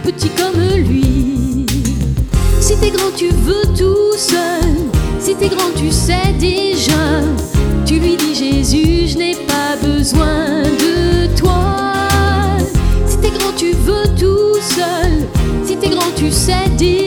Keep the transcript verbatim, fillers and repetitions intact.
petit comme lui. Si t'es grand, tu veux tout seul. Si t'es grand, tu sais déjà. Tu lui dis Jésus, je n'ai pas besoin de toi. Si t'es grand, tu veux tout seul. Si t'es grand, tu sais déjà.